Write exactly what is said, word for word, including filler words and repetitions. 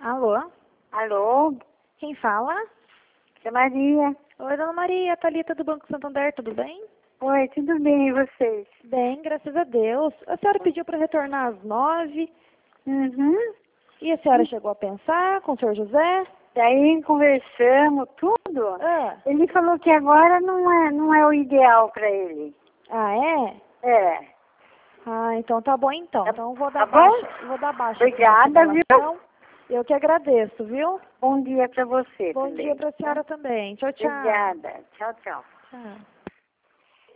Alô? Alô? Quem fala? É Maria. Oi, dona Maria, Thalita do Banco Santander, tudo bem? Oi, tudo bem, e vocês? Bem, graças a Deus. A senhora pediu para retornar às nove. Uhum. E a senhora chegou a pensar com o senhor José? Daí conversamos, tudo. Ah, Ele falou que agora não é, não é o ideal para ele. ah é? É. Ah, então tá bom então. Tá, Então vou tá dar bom? baixa, vou dar baixa aqui na Obrigada, viu? simulação. Eu que agradeço, viu? Bom dia para você Bom também. dia para a Tá? senhora também. Tchau, tchau. Obrigada. Tchau, tchau. Tchau.